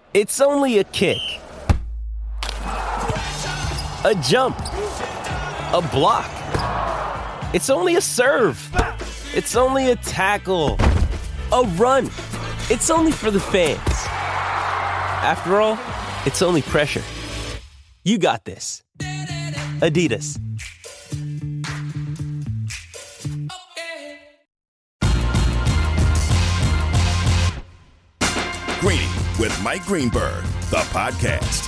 It's only a kick, a jump, a block. It's only a serve. It's only a tackle, a run. It's only for the fans. After all, it's only pressure. You got this. Adidas. Greeny with Mike Greenberg, the podcast.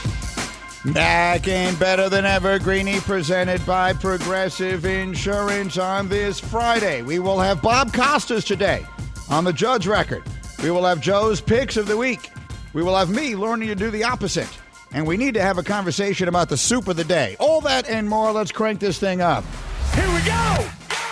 Back and better than ever, Greeny, presented by Progressive Insurance on this Friday. We will have Bob Costas today on the Judge Record. We will have Joe's Picks of the Week. We will have me learning to do the opposite. And we need to have a conversation about the soup of the day. All that and more. Let's crank this thing up. Here we go!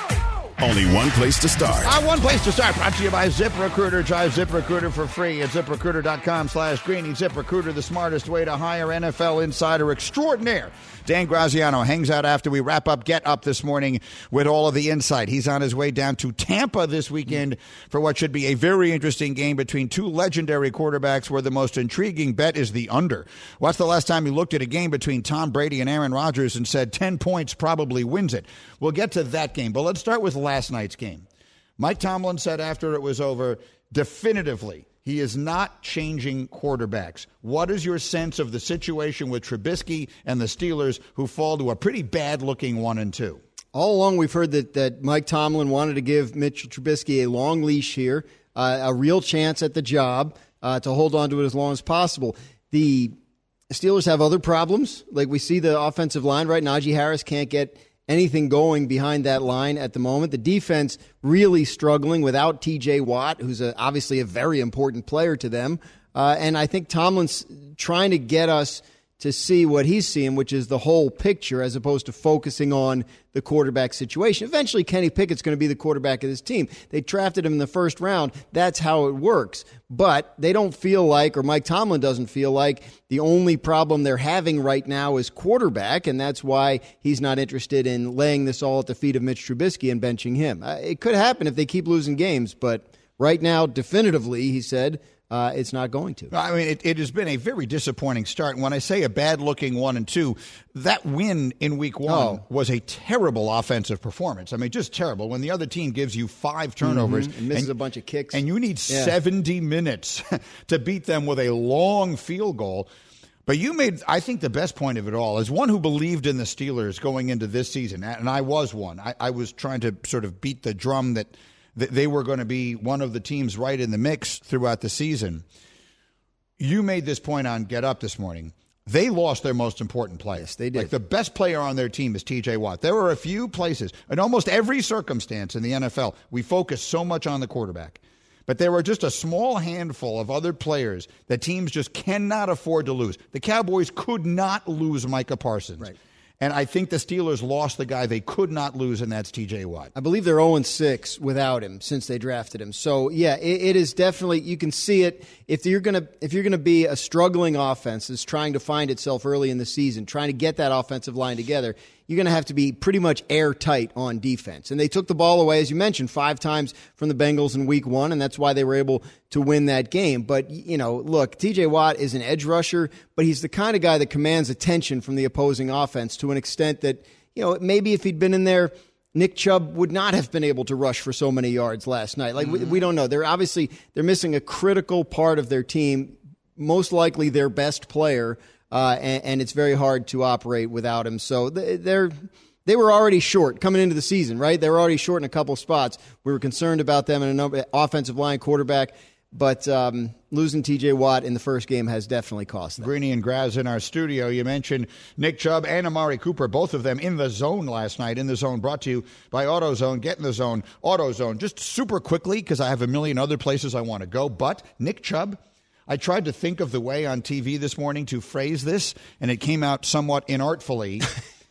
Only one place to start. One place to start. Brought to you by ZipRecruiter. Try ZipRecruiter for free at ZipRecruiter.com/Greeny. ZipRecruiter, the smartest way to hire NFL insider extraordinaire. Dan Graziano hangs out after we wrap up Get Up this morning with all of the insight. He's on his way down to Tampa this weekend for what should be a very interesting game between two legendary quarterbacks where the most intriguing bet is the under. What's the last time you looked at a game between Tom Brady and Aaron Rodgers and said 10 points probably wins it? We'll get to that game, but let's start with last night's game. Mike Tomlin said after it was over, definitively, he is not changing quarterbacks. What is your sense of the situation with Trubisky and the Steelers, who fall to a pretty bad-looking 1-2? All along, we've heard that Mike Tomlin wanted to give Mitchell Trubisky a long leash here, a real chance at the job, to hold on to it as long as possible. The Steelers have other problems. Like we see the offensive line, right? Najee Harris can't get anything going behind that line at the moment. The defense really struggling without T.J. Watt, who's obviously a very important player to them. And I think Tomlin's trying to get us to see what he's seeing, which is the whole picture, as opposed to focusing on the quarterback situation. Eventually, Kenny Pickett's going to be the quarterback of this team. They drafted him in the first round. That's how it works. But they don't feel like, or Mike Tomlin doesn't feel like, the only problem they're having right now is quarterback, and that's why he's not interested in laying this all at the feet of Mitch Trubisky and benching him. It could happen if they keep losing games, but right now, definitively, he said, it's not going to. I mean, it has been a very disappointing start. And when I say a bad-looking 1-2, that win in week one was a terrible offensive performance. I mean, just terrible. When the other team gives you 5 turnovers and misses a bunch of kicks, and you need 70 minutes to beat them with a long field goal. But you made, I think, the best point of it all. As one who believed in the Steelers going into this season, and I was one, I was trying to sort of beat the drum that they were going to be one of the teams right in the mix throughout the season. You made this point on Get Up this morning. They lost their most important player. Yes, they did. Like, the best player on their team is T.J. Watt. There were a few places, in almost every circumstance in the NFL, we focus so much on the quarterback. But there were just a small handful of other players that teams just cannot afford to lose. The Cowboys could not lose Micah Parsons. Right. And I think the Steelers lost the guy they could not lose, and that's T.J. Watt. I believe they're 0-6 without him since they drafted him. So, yeah, it is definitely, you can see it. If you're gonna be a struggling offense that's trying to find itself early in the season, trying to get that offensive line together, you're going to have to be pretty much airtight on defense. And they took the ball away, as you mentioned, 5 times from the Bengals in week 1, and that's why they were able to win that game. But, you know, look, T.J. Watt is an edge rusher, but he's the kind of guy that commands attention from the opposing offense to an extent that, you know, maybe if he'd been in there, Nick Chubb would not have been able to rush for so many yards last night. Like, we don't know. They're missing a critical part of their team, most likely their best player, and it's very hard to operate without him. So they were already short coming into the season, right? They were already short in a couple spots. We were concerned about them in a number offensive line, quarterback, but losing T.J. Watt in the first game has definitely cost them. Greeny and Graz in our studio. You mentioned Nick Chubb and Amari Cooper, both of them in the zone last night. In the Zone, brought to you by AutoZone. Get in the zone, AutoZone. Just super quickly, because I have a million other places I want to go, but Nick Chubb, I tried to think of the way on TV this morning to phrase this, and it came out somewhat inartfully.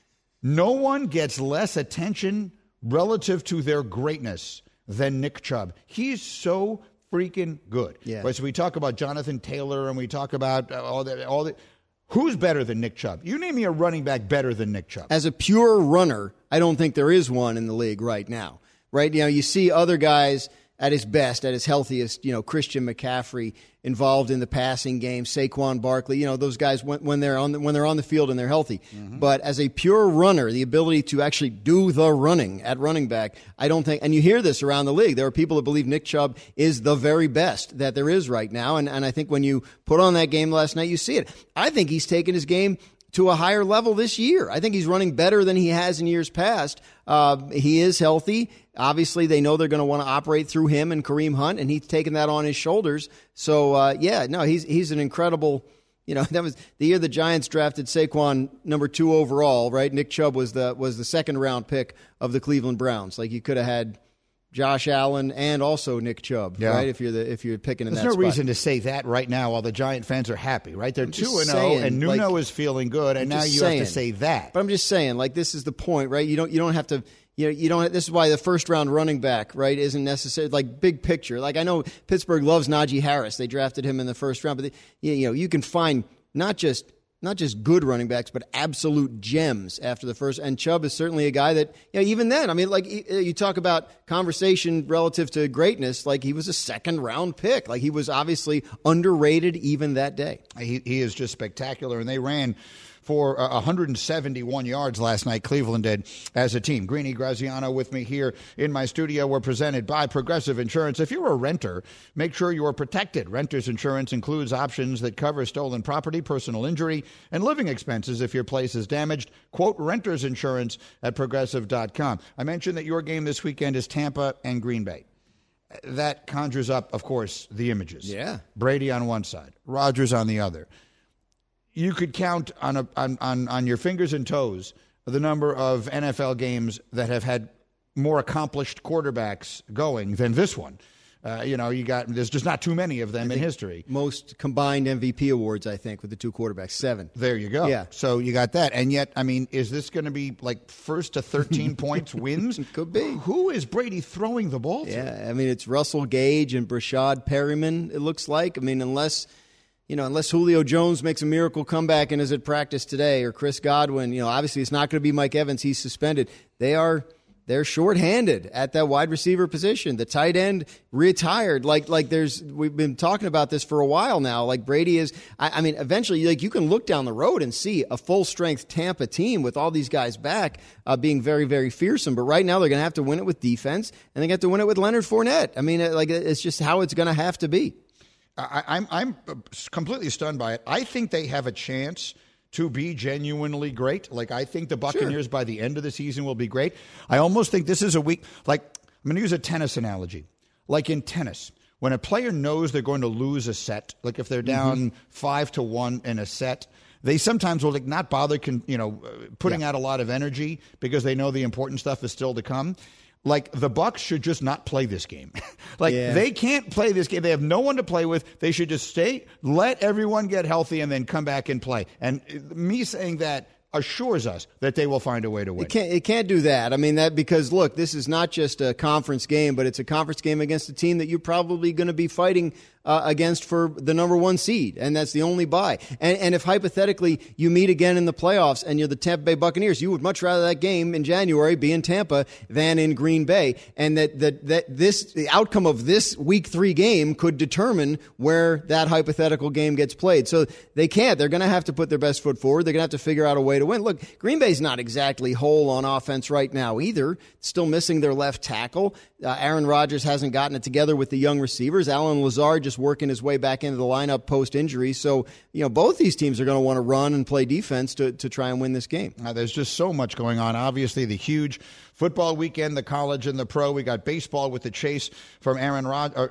No one gets less attention relative to their greatness than Nick Chubb. He's so freaking good. Yeah. Right, so we talk about Jonathan Taylor, and we talk about all that. Who's better than Nick Chubb? You name me a running back better than Nick Chubb. As a pure runner, I don't think there is one in the league right now. Right? You know, you see other guys at his best, at his healthiest, Christian McCaffrey involved in the passing game, Saquon Barkley, those guys when they're on the field and they're healthy. Mm-hmm. But as a pure runner, the ability to actually do the running at running back, I don't think, and you hear this around the league, there are people that believe Nick Chubb is the very best that there is right now. And I think when you put on that game last night, you see it. I think he's taken his game to a higher level this year. I think he's running better than he has in years past. He is healthy. Obviously, they know they're going to want to operate through him and Kareem Hunt, and he's taken that on his shoulders. So, he's an incredible. That was the year the Giants drafted Saquon number 2 overall, right? Nick Chubb was the second round pick of the Cleveland Browns. Like, you could have had Josh Allen and also Nick Chubb, right? If you're picking in that spot. There's no reason to say that right now while the Giant fans are happy, right? They're 2-0 and Nuno is feeling good, and now you have to say that. But I'm just saying, like, this is the point, right? You don't have to. You don't. This is why the first round running back, right, isn't necessary. Like, big picture. Like, I know Pittsburgh loves Najee Harris. They drafted him in the first round, but you can find not just good running backs, but absolute gems after the first. And Chubb is certainly a guy that, even then, I mean, like, you talk about conversation relative to greatness, like, he was a second-round pick. Like, he was obviously underrated even that day. He is just spectacular, and they ran for 171 yards last night, Cleveland did, as a team. Greeny, Graziano with me here in my studio. We're presented by Progressive Insurance. If you're a renter, make sure you are protected. Renter's insurance includes options that cover stolen property, personal injury, and living expenses if your place is damaged. Quote Renter's Insurance at Progressive.com. I mentioned that your game this weekend is Tampa and Green Bay. That conjures up, of course, the images. Yeah. Brady on one side, Rodgers on the other. You could count on your fingers and toes the number of NFL games that have had more accomplished quarterbacks going than this one. There's just not too many of them in history. Most combined MVP awards, I think, with the two quarterbacks, 7. There you go. Yeah. So you got that. And yet, I mean, is this going to be like first to 13 points wins? Could be. Who is Brady throwing the ball to? Yeah, I mean, it's Russell Gage and Brashad Perryman, it looks like. I mean, unless Julio Jones makes a miracle comeback and is at practice today, or Chris Godwin, obviously it's not going to be Mike Evans. He's suspended. They're shorthanded at that wide receiver position. The tight end retired. We've been talking about this for a while now. Like, Brady is, eventually, like, you can look down the road and see a full strength Tampa team with all these guys back being very, very fearsome. But right now they're going to have to win it with defense, and they have to win it with Leonard Fournette. I mean, it's just how it's going to have to be. I'm completely stunned by it. I think they have a chance to be genuinely great. Like, I think the Buccaneers by the end of the season will be great. I almost think this is a week. Like, I'm going to use a tennis analogy. Like, in tennis, when a player knows they're going to lose a set, like if they're down 5-1 in a set, they sometimes will not bother putting out a lot of energy because they know the important stuff is still to come. Like, the Bucs should just not play this game. They can't play this game. They have no one to play with. They should just let everyone get healthy, and then come back and play. And me saying that assures us that they will find a way to win. It can't do that. I mean, because, look, this is not just a conference game, but it's a conference game against a team that you're probably going to be fighting against for the number 1 seed, and that's the only bye. And if hypothetically you meet again in the playoffs and you're the Tampa Bay Buccaneers, you would much rather that game in January be in Tampa than in Green Bay, and the outcome of this Week 3 game could determine where that hypothetical game gets played. So they can't. They're going to have to put their best foot forward. They're going to have to figure out a way to win. Look, Green Bay's not exactly whole on offense right now either. Still missing their left tackle. Aaron Rodgers hasn't gotten it together with the young receivers. Allen Lazard just working his way back into the lineup post-injury. So, both these teams are going to want to run and play defense to try and win this game. There's just so much going on. Obviously, the huge football weekend, the college and the pro. We got baseball with the chase from Aaron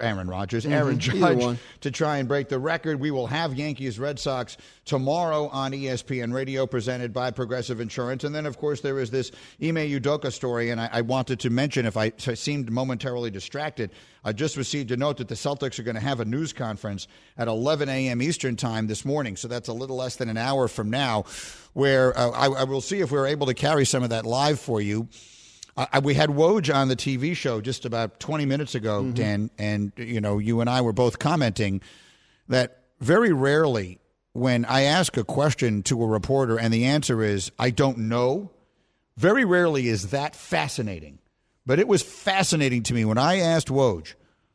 Judge to try and break the record. We will have Yankees Red Sox tomorrow on ESPN Radio, presented by Progressive Insurance. And then, of course, there is this Ime Udoka story, and I wanted to mention, if I seemed momentarily distracted, I just received a note that the Celtics are going to have a news conference at 11 a.m. Eastern time this morning. So that's a little less than an hour from now, where I will see if we're able to carry some of that live for you. We had Woj on the TV show just about 20 minutes ago, Dan, and you and I were both commenting that very rarely when I ask a question to a reporter and the answer is, I don't know, very rarely is that fascinating. But it was fascinating to me when I asked Woj,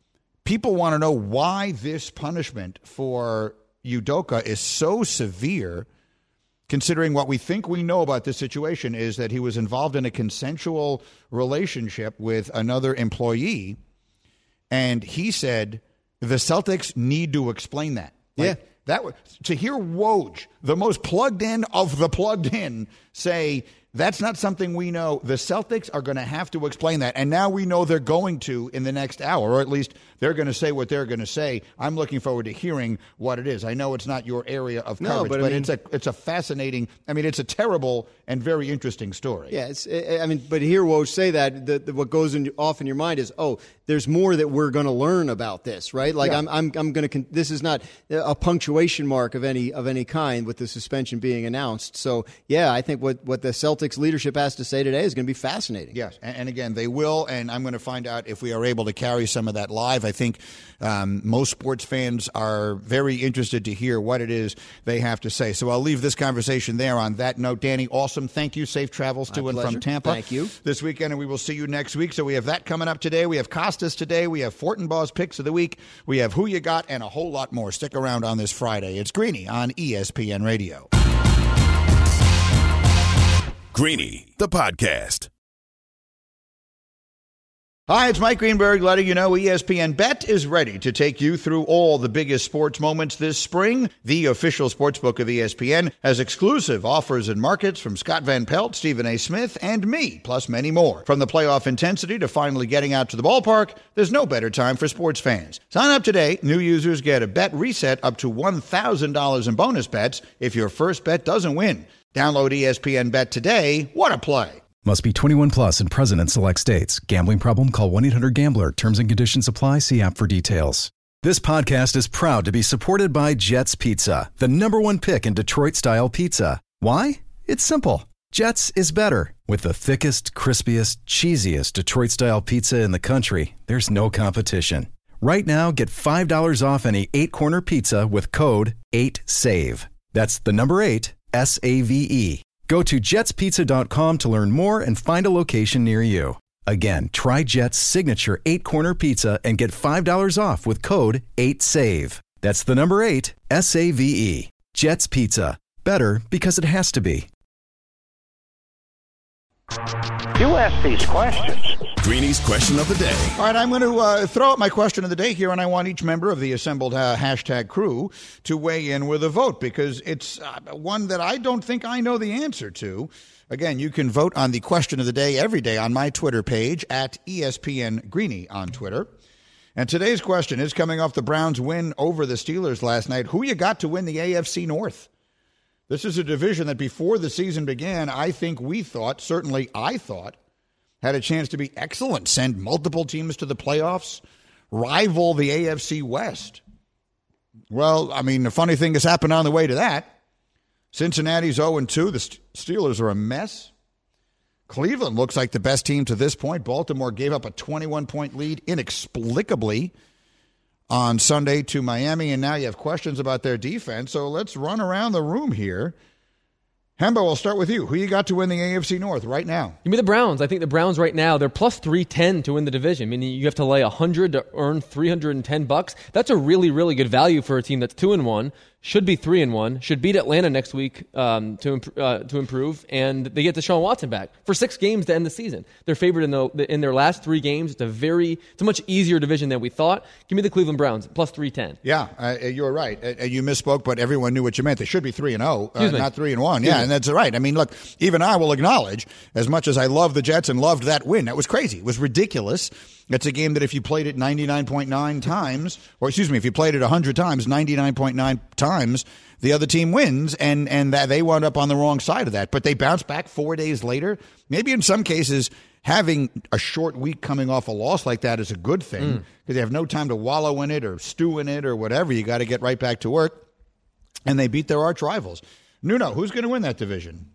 people want to know why this punishment for Udoka is so severe, considering what we think we know about this situation is that he was involved in a consensual relationship with another employee. And he said the Celtics need to explain that. To hear Woj, the most plugged in of the plugged in, say that's not something we know. The Celtics are going to have to explain that. And now we know they're going to in the next hour, or at least they're going to say what they're going to say. I'm looking forward to hearing what it is. I know it's not your area of coverage, but it's a fascinating, it's a terrible and very interesting story. Yeah, but to hear Woj say that, what goes off in your mind is, there's more that we're going to learn about this, right? Like I'm going to. This is not a punctuation mark of any kind with the suspension being announced. So I think what the Celtics leadership has to say today is going to be fascinating. Yes, and again, they will, and I'm going to find out if we are able to carry some of that live. I think most sports fans are very interested to hear what it is they have to say. So I'll leave this conversation there on that note. Danny, awesome. Thank you. Safe travels to and from Tampa. Thank you. This weekend, and we will see you next week. So we have that coming up today. We have Costas today. We have Fortinbaugh's Picks of the Week. We have Who You Got and a whole lot more. Stick around on this Friday. It's Greeny on ESPN Radio. Greeny, the podcast. Hi, it's Mike Greenberg letting you know ESPN Bet is ready to take you through all the biggest sports moments this spring. The official sportsbook of ESPN has exclusive offers and markets from Scott Van Pelt, Stephen A. Smith, and me, plus many more. From the playoff intensity to finally getting out to the ballpark, there's no better time for sports fans. Sign up today. New users get a bet reset up to $1,000 in bonus bets if your first bet doesn't win. Download ESPN Bet today. What a play. Must be 21 plus and present in select states. Gambling problem? Call 1-800-GAMBLER. Terms and conditions apply. See app for details. This podcast is proud to be supported by Jets Pizza, the #1 pick in Detroit-style pizza. Why? It's simple. Jets is better. With the thickest, crispiest, cheesiest Detroit-style pizza in the country, there's no competition. Right now, get $5 off any 8-corner pizza with code 8SAVE. That's the number 8, SAVE. Go to jetspizza.com to learn more and find a location near you. Again, try Jet's signature 8-corner pizza and get $5 off with code 8SAVE. That's the number 8, SAVE. Jet's Pizza. Better because it has to be. You ask these questions. Greeny's question of the day. All right, I'm going to throw out my question of the day here, and I want each member of the assembled hashtag crew to weigh in with a vote because it's one that I don't think I know the answer to. Again, you can vote on the question of the day every day on my Twitter page at ESPN Greeny on Twitter. And today's question is coming off the Browns' win over the Steelers last night. Who you got to win the AFC North? This is a division that before the season began, I think we thought, certainly I thought, had a chance to be excellent, send multiple teams to the playoffs, rival the AFC West. Well, the funny thing has happened on the way to that. Cincinnati's 0-2. The Steelers are a mess. Cleveland looks like the best team to this point. Baltimore gave up a 21-point lead inexplicably on Sunday to Miami, and now you have questions about their defense. So let's run around the room here. Hembo, I'll start with you. Who you got to win the AFC North right now? Give me the Browns. I think the Browns right now, they're plus 310 to win the division, meaning you have to lay $100 to earn $310. That's a really, really good value for a team that's 2-1, should be 3-1, should beat Atlanta next week to improve, and they get Deshaun Watson back for 6 games to end the season. They're favored in their last 3 games. It's a much easier division than we thought. Give me the Cleveland Browns plus 310. Yeah, you're right. You misspoke, but everyone knew what you meant. They should be 3-0, not 3-1. Yeah, and that's right. Look, even I will acknowledge, as much as I love the Jets and loved that win, that was crazy. It was ridiculous. It's a game that if you played it 99.9 times, if you played it 100 times, 99.9 times, the other team wins, and that they wound up on the wrong side of that. But they bounced back 4 days later. Maybe in some cases, having a short week coming off a loss like that is a good thing because they have no time to wallow in it or stew in it or whatever. You got to get right back to work. And they beat their arch rivals. Nuno, who's going to win that division?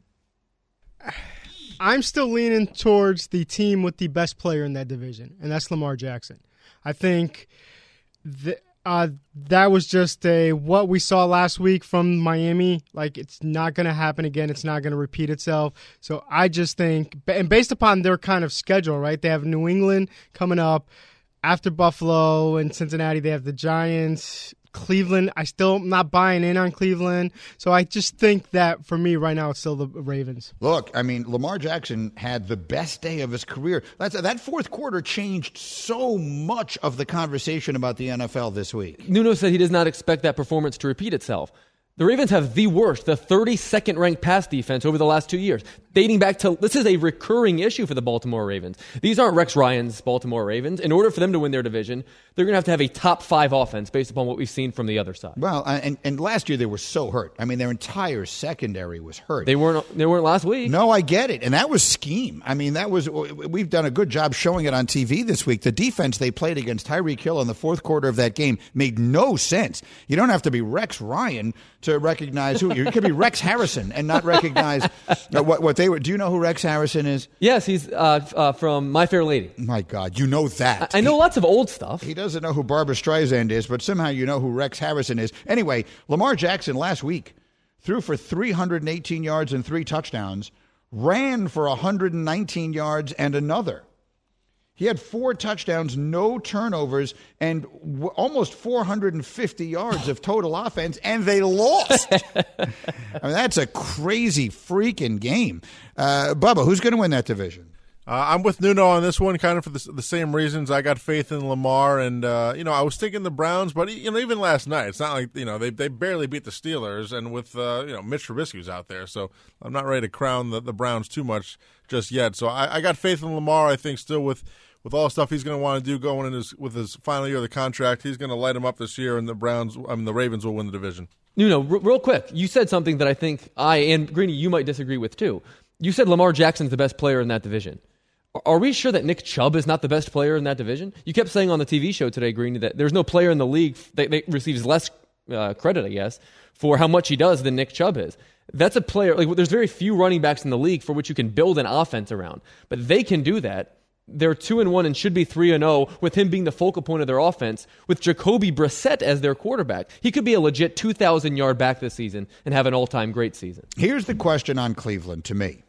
I'm still leaning towards the team with the best player in that division, and that's Lamar Jackson. I think that was just what we saw last week from Miami. Like, it's not going to happen again. It's not going to repeat itself. So I just think, and based upon their kind of schedule, right, they have New England coming up, after Buffalo and Cincinnati, they have the Giants. Cleveland, I still am not buying in on Cleveland. So I just think that for me right now, it's still the Ravens. Look, I mean, Lamar Jackson had the best day of his career. That fourth quarter changed so much of the conversation about the NFL this week. Nuno said he does not expect that performance to repeat itself. The Ravens have the 32nd ranked pass defense over the last 2 years, dating back to, this is a recurring issue for the Baltimore Ravens. These aren't Rex Ryan's Baltimore Ravens. In order for them to win their division, they're going to have a top 5 offense based upon what we've seen from the other side. Well, and last year they were so hurt. I mean, their entire secondary was hurt. They weren't last week. No, I get it. And that was scheme. I mean, we've done a good job showing it on TV this week. The defense they played against Tyreek Hill in the fourth quarter of that game made no sense. You don't have to be Rex Ryan to recognize who you could be Rex Harrison and not recognize what they were. Do you know who Rex Harrison is? Yes, he's from My Fair Lady. My God, you know that. I know lots of old stuff. He doesn't know who Barbra Streisand is, but somehow you know who Rex Harrison is. Anyway, Lamar Jackson last week threw for 318 yards and 3 touchdowns, ran for 119 yards and another. He had 4 touchdowns, no turnovers, and almost 450 yards of total offense, and they lost. I mean, that's a crazy freaking game. Bubba, who's going to win that division? I'm with Nuno on this one, kind of for the same reasons. I got faith in Lamar, and I was thinking the Browns, but even last night, it's not like they barely beat the Steelers, and with Mitch Trubisky's out there, so I'm not ready to crown the Browns too much just yet. So I got faith in Lamar. I think still with all the stuff he's going to want to do going in with his final year of the contract, he's going to light him up this year, and the Ravens will win the division. Real quick, you said something that I think and Greeny, you might disagree with too. You said Lamar Jackson's the best player in that division. Are we sure that Nick Chubb is not the best player in that division? You kept saying on the TV show today, Greeny, that there's no player in the league that receives less credit, I guess, for how much he does than Nick Chubb is. That's a player, there's very few running backs in the league for which you can build an offense around. But they can do that. They're 2-1 and should be 3-0 with him being the focal point of their offense, with Jacoby Brissett as their quarterback. He could be a legit 2,000-yard back this season and have an all-time great season. Here's the question on Cleveland to me.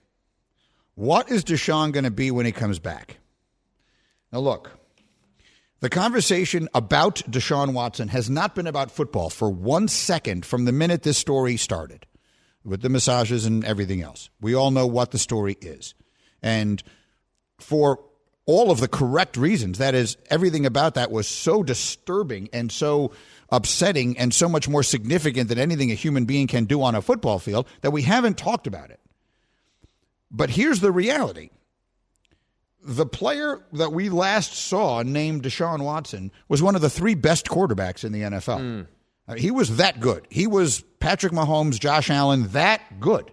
What is Deshaun going to be when he comes back? Now, look, the conversation about Deshaun Watson has not been about football for 1 second from the minute this story started, with the massages and everything else. We all know what the story is. And for all of the correct reasons, that is, everything about that was so disturbing and so upsetting and so much more significant than anything a human being can do on a football field, that we haven't talked about it. But here's the reality. The player that we last saw named Deshaun Watson was one of the 3 best quarterbacks in the NFL. He was that good. He was Patrick Mahomes, Josh Allen, that good.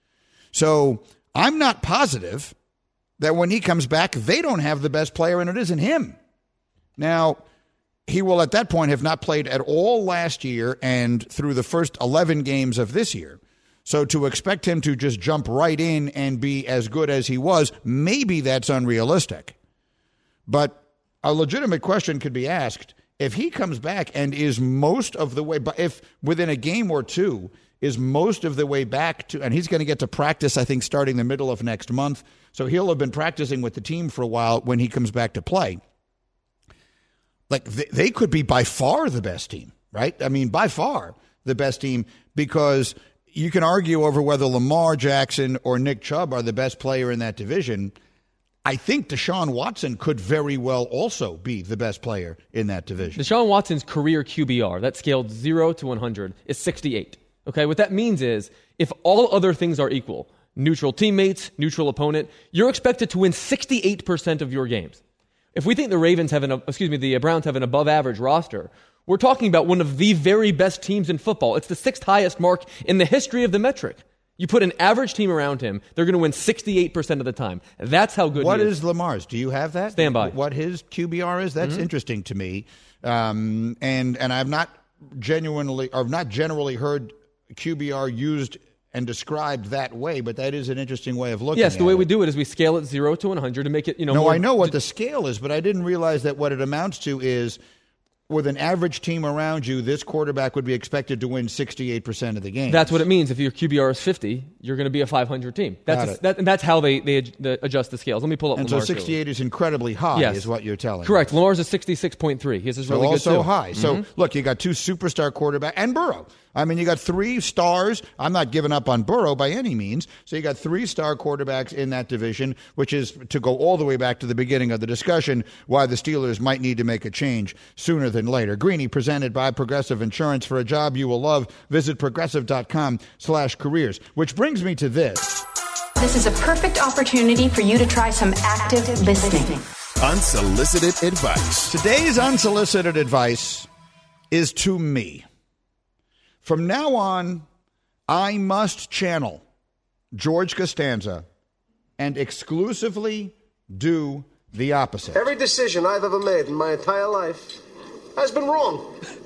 So I'm not positive that when he comes back, they don't have the best player, and it isn't him. Now, he will at that point have not played at all last year and through the first 11 games of this year. So to expect him to just jump right in and be as good as he was, maybe that's unrealistic. But a legitimate question could be asked, if he comes back and is most of the way, but if within a game or two is most of the way back to, and he's going to get to practice, I think, starting the middle of next month. So he'll have been practicing with the team for a while when he comes back to play. They could be by far the best team, right? I mean, by far the best team, because you can argue over whether Lamar Jackson or Nick Chubb are the best player in that division. I think Deshaun Watson could very well also be the best player in that division. Deshaun Watson's career QBR, that scaled 0 to 100, is 68. Okay, what that means is if all other things are equal, neutral teammates, neutral opponent, you're expected to win 68% of your games. If we think the Browns have an above average roster, we're talking about one of the very best teams in football. It's the 6th highest mark in the history of the metric. You put an average team around him, they're going to win 68% of the time. That's how good he is. What is Lamar's? Do you have that? Stand by. What his QBR is? That's interesting to me. And I've not generally heard QBR used and described that way, but that is an interesting way of looking at it. Yes, the way we do it is we scale it 0 to 100 to make it, No, I know what the scale is, but I didn't realize that what it amounts to is with an average team around you, this quarterback would be expected to win 68% of the games. That's what it means. If your QBR is 50, you're going to be a 500 team. And that's how they adjust the scales. Let me pull up And Lamar's so 68 is incredibly high, is what you're telling me. Correct. Lamar's is 66.3. His is really good, too. Also high. So, look, you got two superstar quarterbacks and Burrow. I mean, you got 3 stars. I'm not giving up on Burrow by any means. So you got 3-star quarterbacks in that division, which is, to go all the way back to the beginning of the discussion, why the Steelers might need to make a change sooner than later. Greeny, presented by Progressive Insurance. For a job you will love, visit progressive.com/careers. Which brings me to this. This is a perfect opportunity for you to try some active listening. Unsolicited advice. Today's unsolicited advice is to me. From now on, I must channel George Costanza and exclusively do the opposite. Every decision I've ever made in my entire life has been wrong.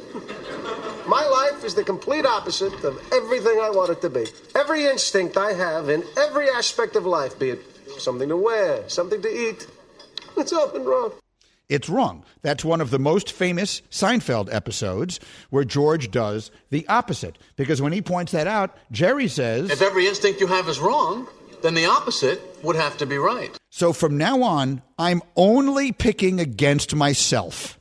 My life is the complete opposite of everything I want it to be. Every instinct I have in every aspect of life, be it something to wear, something to eat, it's all been wrong. It's wrong. That's one of the most famous Seinfeld episodes where George does the opposite. Because when he points that out, Jerry says, if every instinct you have is wrong, then the opposite would have to be right. So from now on, I'm only picking against myself.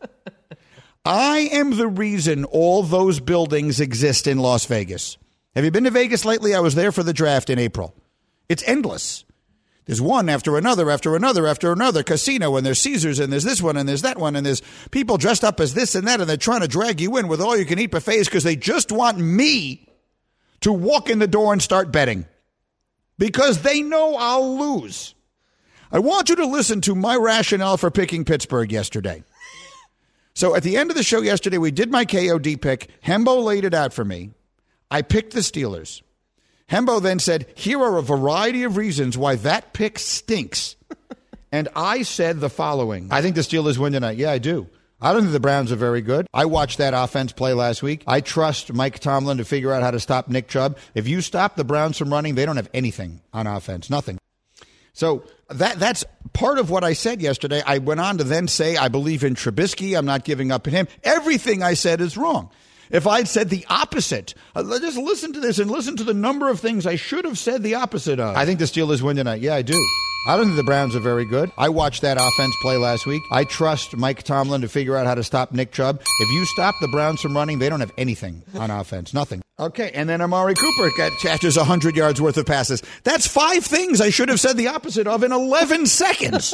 I am the reason all those buildings exist in Las Vegas. Have you been to Vegas lately? I was there for the draft in April. It's endless. There's one after another, after another, after another casino, and there's Caesars, and there's this one, and there's that one, and there's people dressed up as this and that, and they're trying to drag you in with all-you-can-eat buffets because they just want me to walk in the door and start betting because they know I'll lose. I want you to listen to my rationale for picking Pittsburgh yesterday. So at the end of the show yesterday, we did my KOD pick. Hembo laid it out for me. I picked the Steelers. Hembo then said, here are a variety of reasons why that pick stinks. And I said the following. I think the Steelers win tonight. Yeah, I do. I don't think the Browns are very good. I watched that offense play last week. I trust Mike Tomlin to figure out how to stop Nick Chubb. If you stop the Browns from running, they don't have anything on offense. Nothing. So that's part of what I said yesterday. I went on to then say I believe in Trubisky. I'm not giving up on him. Everything I said is wrong. If I'd said the opposite, just listen to this and listen to the number of things I should have said the opposite of. I think the Steelers win tonight. Yeah, I do. I don't think the Browns are very good. I watched that offense play last week. I trust Mike Tomlin to figure out how to stop Nick Chubb. If you stop the Browns from running, they don't have anything on offense. Nothing. Okay, and then Amari Cooper catches 100 yards worth of passes. That's 5 things I should have said the opposite of in 11 seconds.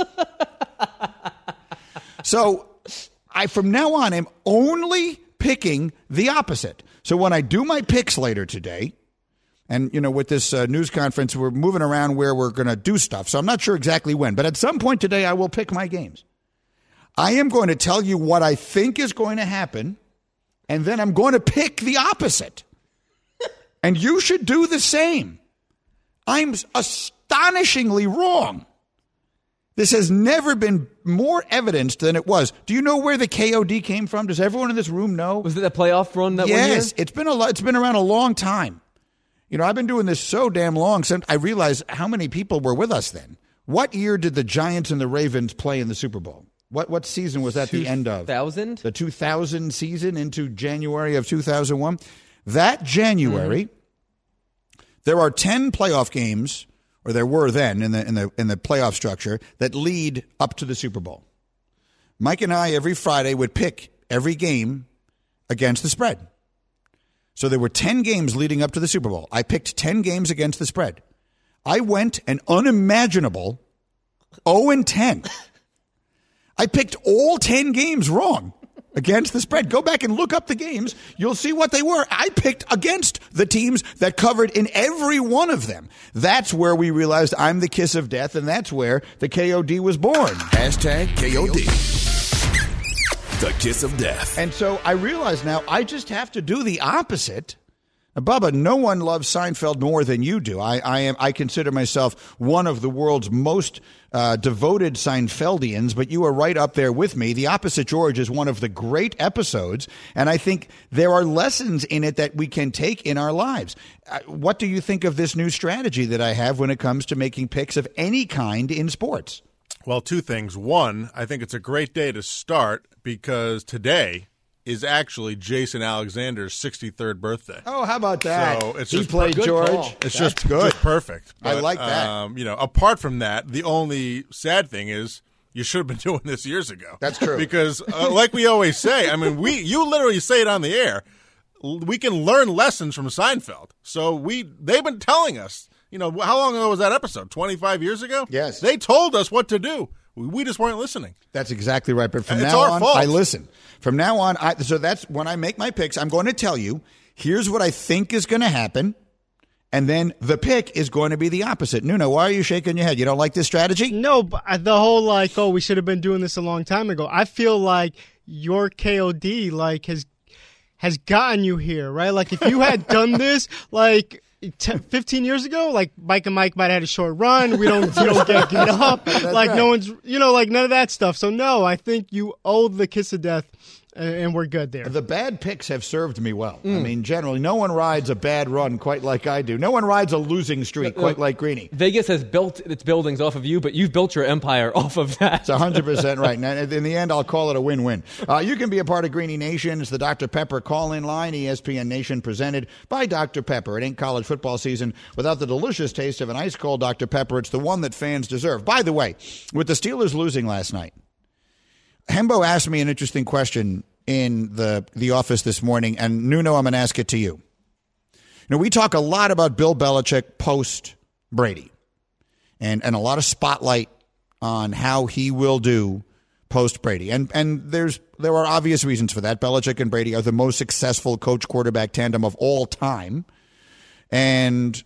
So I, from now on, am only picking the opposite. So when I do my picks later today, and, you know, with this news conference, we're moving around where we're going to do stuff. So I'm not sure exactly when. But at some point today, I will pick my games. I am going to tell you what I think is going to happen, and then I'm going to pick the opposite. And you should do the same. I'm astonishingly wrong. This has never been more evidenced than it was. Do you know where the KOD came from? Does everyone in this room know? Was it the playoff run that one year? Yes, it's been around a long time. You know, I've been doing this so damn long since I realized how many people were with us then. What year did the Giants and the Ravens play in the Super Bowl? What season was that the end of? 2000? The 2000 season into January of 2001. That January, there are 10 playoff games, or there were then in the playoff structure, that lead up to the Super Bowl. Mike and I every Friday would pick every game against the spread. So there were 10 games leading up to the Super Bowl. I picked 10 games against the spread. I went an unimaginable 0-10. I picked all 10 games wrong against the spread. Go back and look up the games. You'll see what they were. I picked against the teams that covered in every one of them. That's where we realized I'm the kiss of death, and that's where the KOD was born. Hashtag KOD. The kiss of death. And so I realize now I just have to do the opposite. Now, Bubba, no one loves Seinfeld more than you do. I consider myself one of the world's most devoted Seinfeldians, but you are right up there with me. The Opposite George is one of the great episodes, and I think there are lessons in it that we can take in our lives. What do you think of this new strategy that I have when it comes to making picks of any kind in sports? Well, 2 things. One, I think it's a great day to start because today is actually Jason Alexander's 63rd birthday. Oh, how about that? So it's he just played George. It's That's just good. just perfect. But, I like that. Apart from that, the only sad thing is you should have been doing this years ago. That's true. Because, like we always say, I mean, you literally say it on the air. We can learn lessons from Seinfeld. So they've been telling us. How long ago was that episode? 25 years ago? Yes. They told us what to do. We just weren't listening. That's exactly right. But from it's now our on, fault. I listen. From now on, so that's when I make my picks. I'm going to tell you, here's what I think is going to happen, and then the pick is going to be the opposite. Nuno, why are you shaking your head? You don't like this strategy? No, but the whole we should have been doing this a long time ago. I feel like your KOD has gotten you here, right? Like if you had done this 15 years ago, like Mike and Mike might have had a short run. We don't get up. Like right. No one's, like none of that stuff. So no, I think you owe the kiss of death, and we're good there. The bad picks have served me well. I mean, generally, no one rides a bad run quite like I do. No one rides a losing streak quite like Greeny. Vegas has built its buildings off of you, but you've built your empire off of that. It's 100% right. And in the end, I'll call it a win-win. You can be a part of Greeny Nation. It's the Dr. Pepper call-in line, ESPN Nation, presented by Dr. Pepper. It ain't college football season without the delicious taste of an ice-cold Dr. Pepper. It's the one that fans deserve. By the way, with the Steelers losing last night, Hembo asked me an interesting question in the office this morning, and Nuno, I'm going to ask it to you. We talk a lot about Bill Belichick post-Brady, and a lot of spotlight on how he will do post-Brady. And there are obvious reasons for that. Belichick and Brady are the most successful coach-quarterback tandem of all time. And,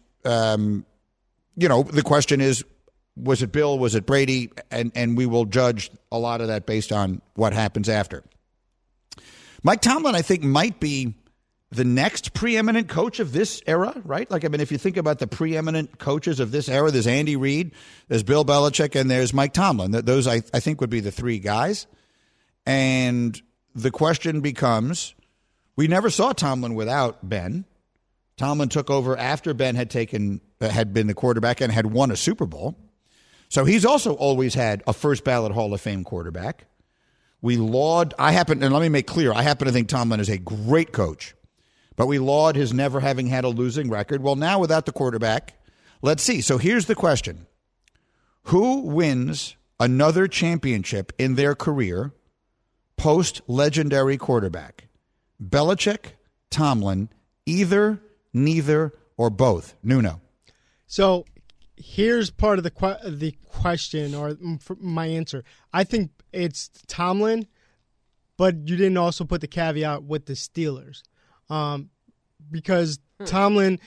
the question is, was it Bill, was it Brady? And we will judge a lot of that based on what happens after. Mike Tomlin, I think, might be the next preeminent coach of this era, right? If you think about the preeminent coaches of this era, there's Andy Reid, there's Bill Belichick, and there's Mike Tomlin. Those, I think, would be the three guys. And the question becomes, we never saw Tomlin without Ben. Tomlin took over after Ben had been the quarterback and had won a Super Bowl. So he's also always had a first ballot Hall of Fame quarterback. And let me make clear, I happen to think Tomlin is a great coach, but we laud his never having had a losing record. Well, now without the quarterback, let's see. So here's the question. Who wins another championship in their career post-legendary quarterback? Belichick, Tomlin, either, neither, or both? Nuno. So here's part of the question or my answer. I think it's Tomlin, but you didn't also put the caveat with the Steelers, because Tomlin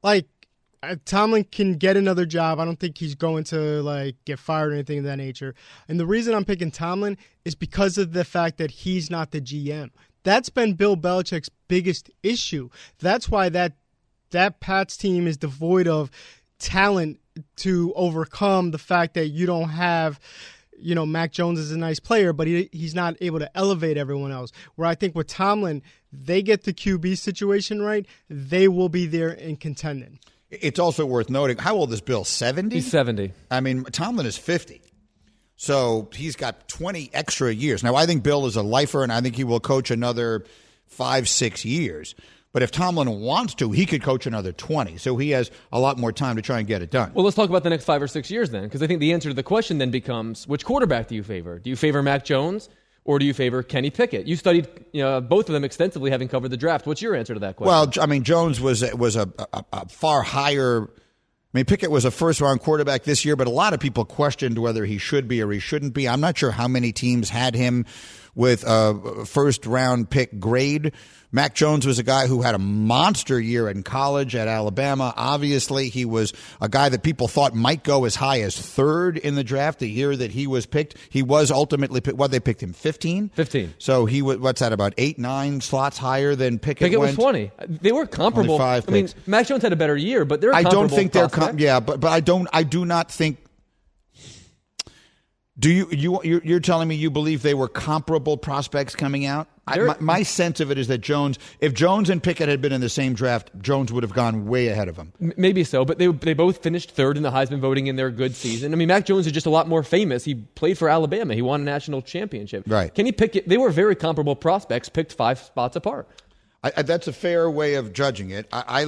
can get another job. I don't think he's going to get fired or anything of that nature. And the reason I'm picking Tomlin is because of the fact that he's not the GM. That's been Bill Belichick's biggest issue. That's why that Pats team is devoid of talent to overcome the fact that you don't have, Mac Jones is a nice player, but he's not able to elevate everyone else. Where I think with Tomlin, they get the QB situation right, they will be there and contending. It's also worth noting, how old is Bill, 70? He's 70. I mean, Tomlin is 50. So he's got 20 extra years. Now, I think Bill is a lifer, and I think he will coach another 5-6 years. But if Tomlin wants to, he could coach another 20. So he has a lot more time to try and get it done. Well, let's talk about the next 5 or 6 years then, because I think the answer to the question then becomes, which quarterback do you favor? Do you favor Mac Jones, or do you favor Kenny Pickett? You studied both of them extensively, having covered the draft. What's your answer to that question? Well, I mean, Jones was a far higher. I mean, Pickett was a first-round quarterback this year, but a lot of people questioned whether he should be or he shouldn't be. I'm not sure how many teams had him with a first-round pick grade. Mac Jones was a guy who had a monster year in college at Alabama. Obviously, he was a guy that people thought might go as high as third in the draft the year that he was picked. He was ultimately picked. What, they picked him 15? 15. So he was, what's that, about 8-9 slots higher than Pickett Pickett went? was 20. They were comparable. Only 5 picks. I mean, Mac Jones had a better year, but they're comparable. I don't think they're but I do not think You're telling me you believe they were comparable prospects coming out? My sense of it is that if Jones and Pickett had been in the same draft, Jones would have gone way ahead of him. Maybe so, but they both finished third in the Heisman voting in their good season. I mean, Mac Jones is just a lot more famous. He played for Alabama. He won a national championship. Right. Kenny Pickett, they were very comparable prospects, picked 5 spots apart. That's a fair way of judging it. I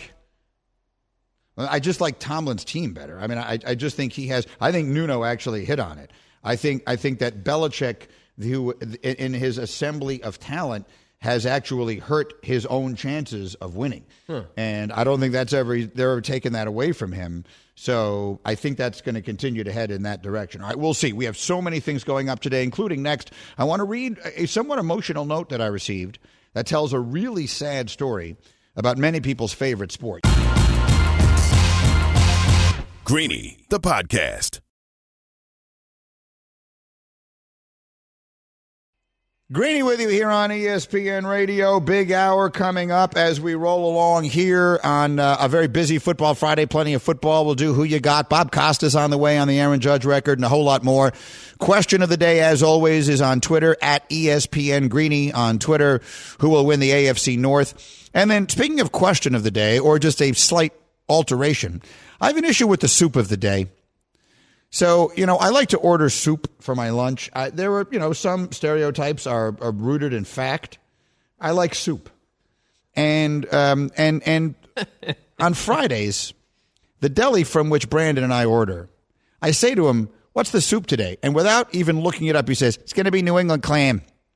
just like Tomlin's team better. I mean, I just think I think Nuno actually hit on it. I think that Belichick, who in his assembly of talent, has actually hurt his own chances of winning. And I don't think they're ever taken that away from him. So I think that's going to continue to head in that direction. All right, we'll see. We have so many things going up today, including next. I want to read a somewhat emotional note that I received that tells a really sad story about many people's favorite sport. Greeny, the podcast. Greeny with you here on ESPN Radio. Big hour coming up as we roll along here on a very busy Football Friday. Plenty of football. We'll do Who You Got. Bob Costa's on the way on the Aaron Judge record and a whole lot more. Question of the day, as always, is on Twitter, at ESPN Greeny on Twitter. Who will win the AFC North? And then speaking of question of the day, or just a slight alteration, I have an issue with the soup of the day. So, I like to order soup for my lunch. There were, some stereotypes are rooted in fact. I like soup. And on Fridays, the deli from which Brandon and I order, I say to him, "What's the soup today?" And without even looking it up, he says, "It's going to be New England clam."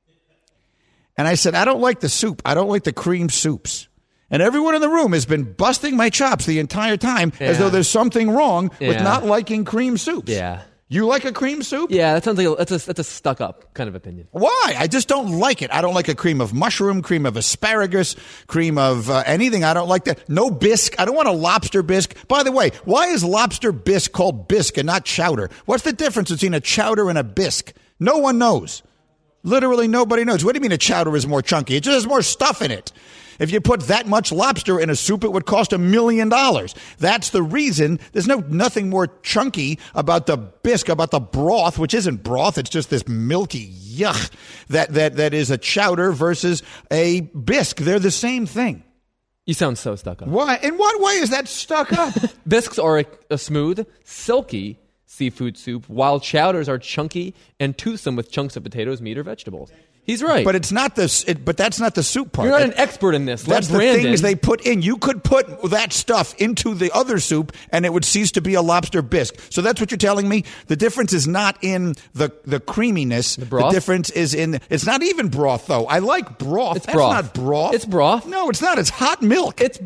And I said, "I don't like the soup. I don't like the cream soups." And everyone in the room has been busting my chops the entire time as though there's something wrong with not liking cream soups. Yeah. You like a cream soup? Yeah, that sounds like that's a stuck-up kind of opinion. Why? I just don't like it. I don't like a cream of mushroom, cream of asparagus, cream of anything. I don't like that. No bisque. I don't want a lobster bisque. By the way, why is lobster bisque called bisque and not chowder? What's the difference between a chowder and a bisque? No one knows. Literally nobody knows. What do you mean a chowder is more chunky? It just has more stuff in it. If you put that much lobster in a soup, it would cost $1 million. That's the reason. There's nothing more chunky about the bisque, about the broth, which isn't broth. It's just this milky yuck that is a chowder versus a bisque. They're the same thing. You sound so stuck up. Why? In what way is that stuck up? Bisques are a smooth, silky seafood soup, while chowders are chunky and toothsome with chunks of potatoes, meat, or vegetables. He's right. But it's not but that's not the soup part. You're not an expert in this. That's the things they put in. You could put that stuff into the other soup and it would cease to be a lobster bisque. So that's what you're telling me? The difference is not in the creaminess. The broth? The difference is it's not even broth, though. I like broth. It's that's broth. not broth. It's broth. No, it's not. It's hot milk. It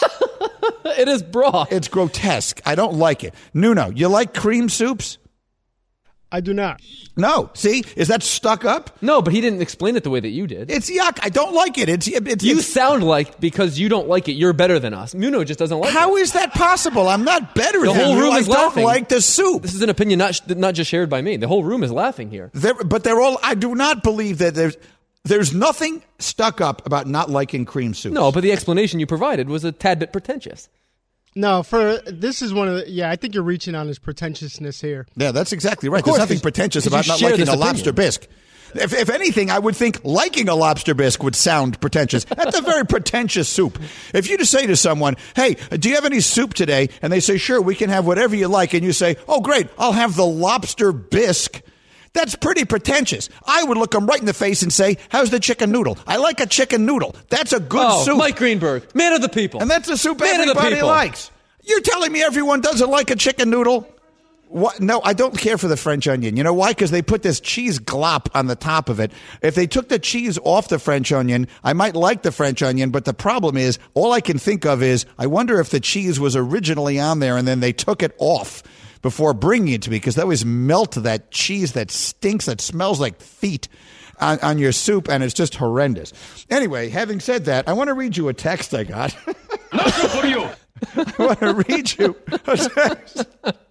is broth. It's grotesque. I don't like it. Nuno, you like cream soups? I do not. No. See? Is that stuck up? No, but he didn't explain it the way that you did. It's yuck. I don't like it. You sound like, because you don't like it, you're better than us. Nuno just doesn't like it. How is that possible? I'm not better than you. The whole room is laughing. I don't like the soup. This is an opinion not just shared by me. The whole room is laughing here. But they're all, I do not believe that there's nothing stuck up about not liking cream soup. No, but the explanation you provided was a tad bit pretentious. No, this is one of the, I think you're reaching on his pretentiousness here. Yeah, that's exactly right. There's nothing pretentious about not liking a lobster bisque. If anything, I would think liking a lobster bisque would sound pretentious. That's a very pretentious soup. If you just say to someone, "Hey, do you have any soup today?" and they say, "Sure, we can have whatever you like," and you say, "Oh, great, I'll have the lobster bisque," that's pretty pretentious. I would look them right in the face and say, "How's the chicken noodle? I like a chicken noodle. That's a good soup." Mike Greenberg, man of the people. And that's a soup everybody likes. You're telling me everyone doesn't like a chicken noodle? What? No, I don't care for the French onion. You know why? Because they put this cheese glop on the top of it. If they took the cheese off the French onion, I might like the French onion, but the problem is, all I can think of is, I wonder if the cheese was originally on there and then they took it off before bringing it to me, because they always melt that cheese that stinks, that smells like feet on your soup, and it's just horrendous. Anyway, having said that, I want to read you a text I got. Not good for you. I want to read you a text.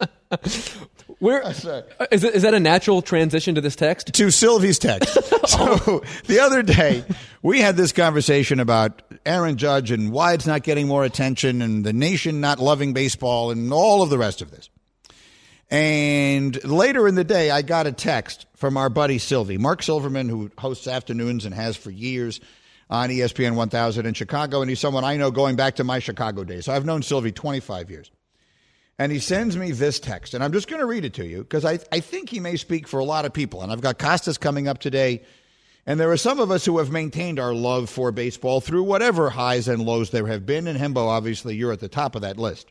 Is that a natural transition to this text? To Sylvie's text. So the other day, we had this conversation about Aaron Judge and why it's not getting more attention and the nation not loving baseball and all of the rest of this. And later in the day, I got a text from our buddy Sylvie, Mark Silverman, who hosts afternoons and has for years on ESPN 1000 in Chicago. And he's someone I know going back to my Chicago days. So I've known Sylvie 25 years. And he sends me this text, and I'm just going to read it to you because I think he may speak for a lot of people. And I've got Costas coming up today. And there are some of us who have maintained our love for baseball through whatever highs and lows there have been. And Hembo, obviously, you're at the top of that list.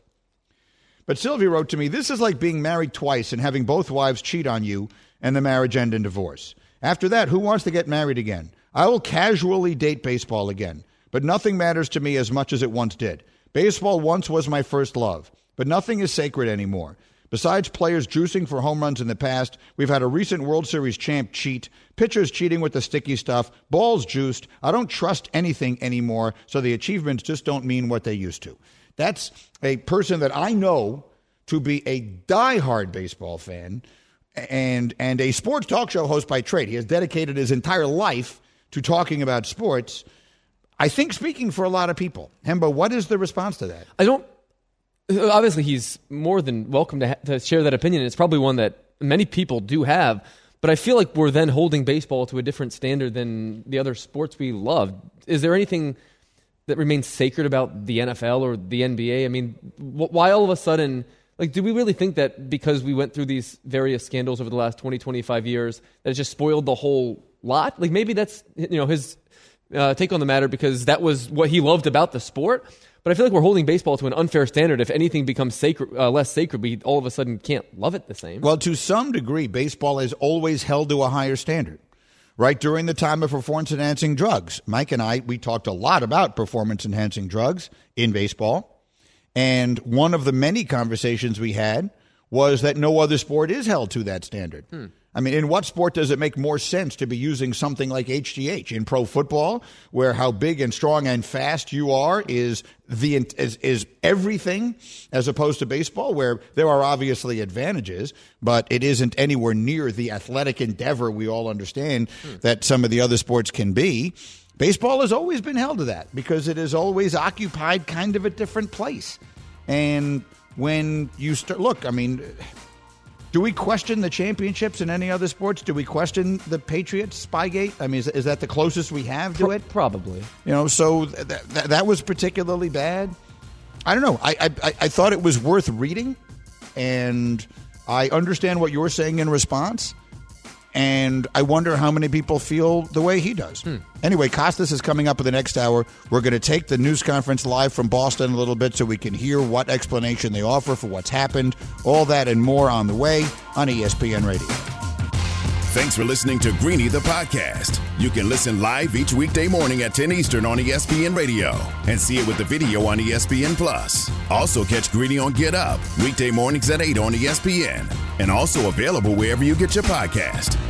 But Sylvie wrote to me, this is like being married twice and having both wives cheat on you and the marriage end in divorce. After that, who wants to get married again? I will casually date baseball again, but nothing matters to me as much as it once did. Baseball once was my first love, but nothing is sacred anymore. Besides players juicing for home runs in the past, we've had a recent World Series champ cheat, pitchers cheating with the sticky stuff, balls juiced. I don't trust anything anymore, so the achievements just don't mean what they used to. That's a person that I know to be a diehard baseball fan and a sports talk show host by trade. He has dedicated his entire life to talking about sports. I think speaking for a lot of people. Hembo, what is the response to that? Obviously, he's more than welcome to share that opinion. It's probably one that many people do have. But I feel like we're then holding baseball to a different standard than the other sports we love. Is there anything that remains sacred about the NFL or the NBA? I mean, why all of a sudden, like, do we really think that because we went through these various scandals over the last 20, 25 years, that it just spoiled the whole lot? Like, maybe that's, his take on the matter because that was what he loved about the sport. But I feel like we're holding baseball to an unfair standard. If anything becomes sacred, less sacred, we all of a sudden can't love it the same. Well, to some degree, baseball is always held to a higher standard. Right during the time of performance-enhancing drugs, Mike and we talked a lot about performance-enhancing drugs in baseball. And one of the many conversations we had was that no other sport is held to that standard. I mean, in what sport does it make more sense to be using something like HGH? In pro football, where how big and strong and fast you are is everything, as opposed to baseball, where there are obviously advantages, but it isn't anywhere near the athletic endeavor we all understand that some of the other sports can be. Baseball has always been held to that because it has always occupied kind of a different place. And when you start, look, I mean, do we question the championships in any other sports? Do we question the Patriots Spygate? I mean, is that the closest we have to it? Probably. So that was particularly bad. I don't know. I thought it was worth reading, and I understand what you're saying in response, and I wonder how many people feel the way he does. Anyway, Costas is coming up in the next hour. We're going to take the news conference live from Boston a little bit so we can hear what explanation they offer for what's happened. All that and more on the way on ESPN Radio. Thanks for listening to Greeny the podcast. You can listen live each weekday morning at 10 Eastern on ESPN Radio and see it with the video on ESPN Plus. Also catch Greeny on Get Up weekday mornings at 8 on ESPN and also available wherever you get your podcast.